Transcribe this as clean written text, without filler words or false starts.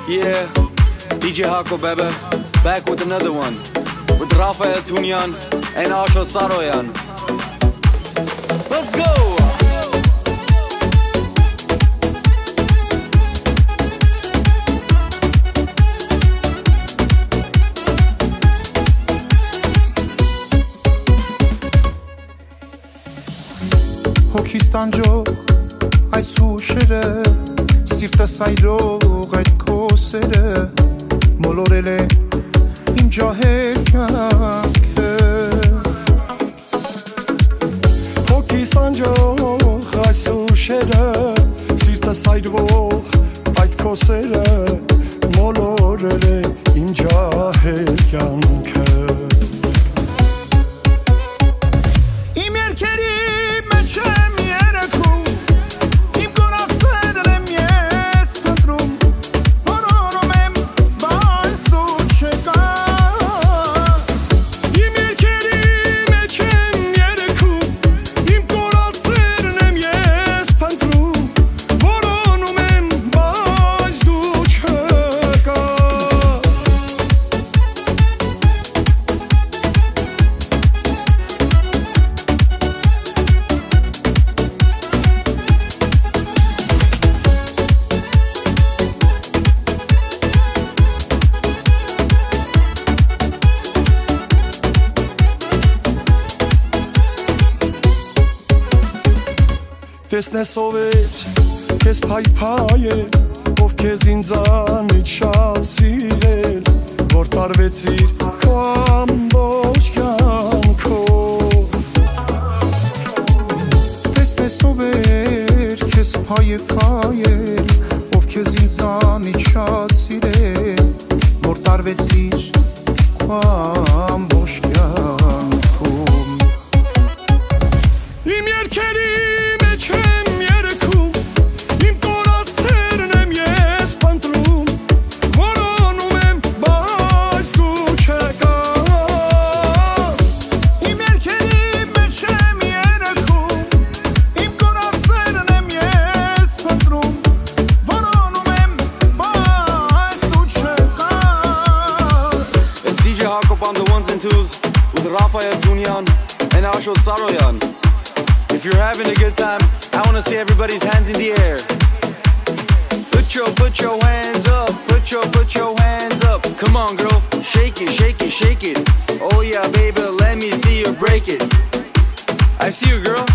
Yeah, DJ Hako baby, back with another one, with Rafael Tunian and Ashot Saroyan. Let's go! Հոգիստանջող այս հուշերը սիրտս այրող այդ կոսերը մոլորել է իմ ջահել կյանքը Հոգիստանջող այս հուշերը սիրտս այրող այդ կոսերը մոլորել է իմ ջահել կյանքը Տեսնես ով էր, կեզ պայպայել, ով կեզ ինձանից շատ սիրել, որ տարվեցիր քո ամբողջ կյանքով Տեսնես ով էր, կեզ պայպայել, ով կեզ ինձանից շատ սիրել, որ տարվեցիր քո ամբողջ կյանքով Իմ երկերի on the ones and twos with Rafael Tunian and Ashot Saroyan. If you're having a good time, I want to see everybody's hands in the air. Put your hands up, put your hands up. Come on, girl, shake it, shake it, shake it. Oh yeah, baby, let me see you break it. I see you, girl.